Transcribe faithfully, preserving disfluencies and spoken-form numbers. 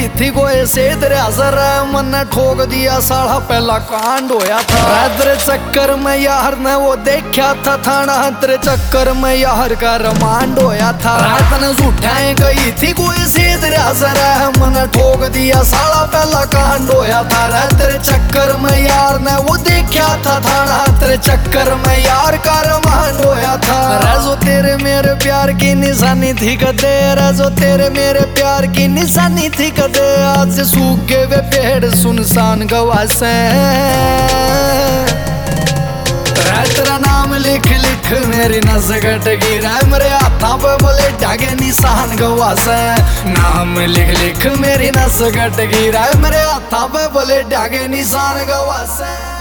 गई थी कोई से तेरे असर मन ठोक दिया साला पहला कांड होया था। तेरे चक्कर में यार ने वो देखा था थाना, तेरे चक्कर में यार का रमांड होया था। रात ने उठाए गई थी कोई से तेरे असर मन ठोक दिया साला पहला कांड होया था। तेरे चक्कर में यार ने वो देखा था थाना, तेरे चक्कर में यार का रमांड होया था। रजो तेरे मेरे प्यार की निशानी थी कदे, रजो तेरे मेरे प्यार की निशानी थी कदे, आज सूख गए वे पेड़ सुनसान गवा से। तेरा नाम लिख लिख मेरी नस कट गिरा, मेरे हाथों पे बोले डागे निशान गवा से। नाम लिख लिख मेरी नस कट गिरा, मेरे हाथों पे बोले डागे निशान गवा से।